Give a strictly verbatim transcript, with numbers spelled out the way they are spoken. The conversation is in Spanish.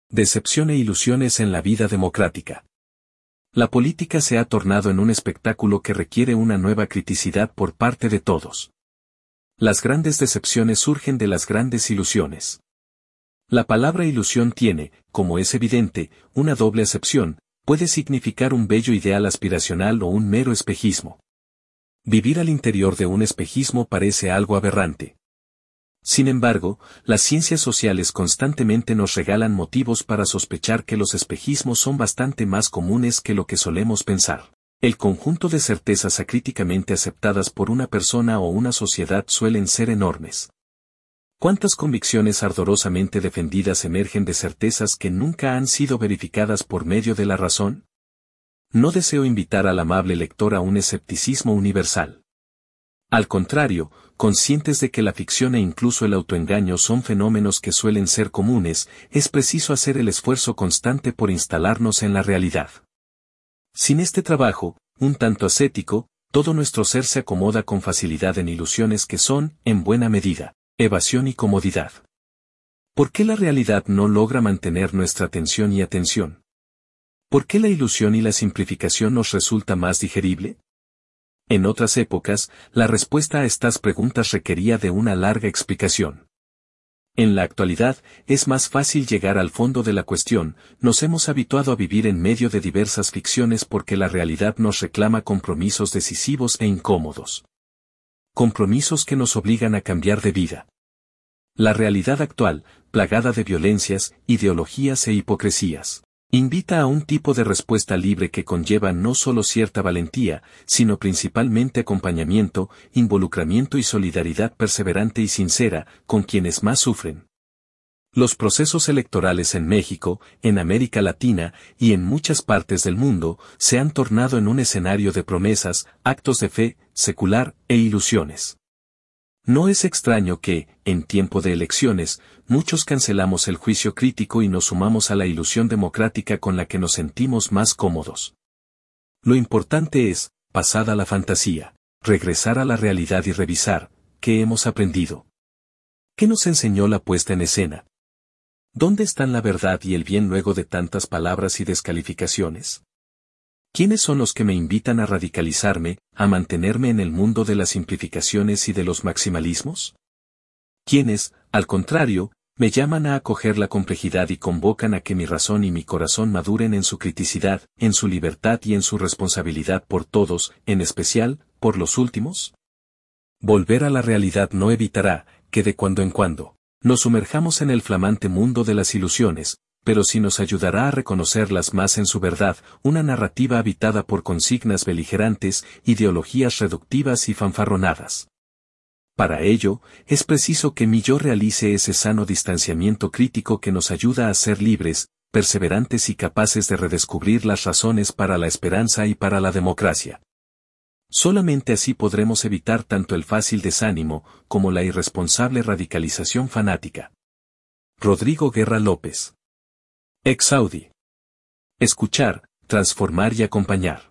Decepción e ilusiones en la vida democrática. La política se ha tornado en un espectáculo que requiere una nueva criticidad por parte de todos. Las grandes decepciones surgen de las grandes ilusiones. La palabra ilusión tiene, como es evidente, una doble acepción, puede significar un bello ideal aspiracional o un mero espejismo. Vivir al interior de un espejismo parece algo aberrante. Sin embargo, las ciencias sociales constantemente nos regalan motivos para sospechar que los espejismos son bastante más comunes que lo que solemos pensar. El conjunto de certezas acríticamente aceptadas por una persona o una sociedad suelen ser enormes. ¿Cuántas convicciones ardorosamente defendidas emergen de certezas que nunca han sido verificadas por medio de la razón? No deseo invitar al amable lector a un escepticismo universal. Al contrario, conscientes de que la ficción e incluso el autoengaño son fenómenos que suelen ser comunes, es preciso hacer el esfuerzo constante por instalarnos en la realidad. Sin este trabajo, un tanto ascético, todo nuestro ser se acomoda con facilidad en ilusiones que son, en buena medida, evasión y comodidad. ¿Por qué la realidad no logra mantener nuestra atención y atención? ¿Por qué la ilusión y la simplificación nos resulta más digerible? En otras épocas, la respuesta a estas preguntas requería de una larga explicación. En la actualidad, es más fácil llegar al fondo de la cuestión, nos hemos habituado a vivir en medio de diversas ficciones porque la realidad nos reclama compromisos decisivos e incómodos. Compromisos que nos obligan a cambiar de vida. La realidad actual, plagada de violencias, ideologías e hipocresías, invita a un tipo de respuesta libre que conlleva no solo cierta valentía, sino principalmente acompañamiento, involucramiento y solidaridad perseverante y sincera, con quienes más sufren. Los procesos electorales en México, en América Latina y en muchas partes del mundo, se han tornado en un escenario de promesas, actos de fe, secular, e ilusiones. No es extraño que, en tiempo de elecciones, muchos cancelamos el juicio crítico y nos sumamos a la ilusión democrática con la que nos sentimos más cómodos. Lo importante es, pasada la fantasía, regresar a la realidad y revisar, ¿qué hemos aprendido? ¿Qué nos enseñó la puesta en escena? ¿Dónde están la verdad y el bien luego de tantas palabras y descalificaciones? ¿Quiénes son los que me invitan a radicalizarme, a mantenerme en el mundo de las simplificaciones y de los maximalismos? ¿Quiénes, al contrario, me llaman a acoger la complejidad y convocan a que mi razón y mi corazón maduren en su criticidad, en su libertad y en su responsabilidad por todos, en especial, por los últimos? Volver a la realidad no evitará, que de cuando en cuando, nos sumerjamos en el flamante mundo de las ilusiones, pero sí nos ayudará a reconocerlas más en su verdad, una narrativa habitada por consignas beligerantes, ideologías reductivas y fanfarronadas. Para ello, es preciso que mi yo realice ese sano distanciamiento crítico que nos ayuda a ser libres, perseverantes y capaces de redescubrir las razones para la esperanza y para la democracia. Solamente así podremos evitar tanto el fácil desánimo, como la irresponsable radicalización fanática. Rodrigo Guerra López. Ex Audi. Escuchar, transformar y acompañar.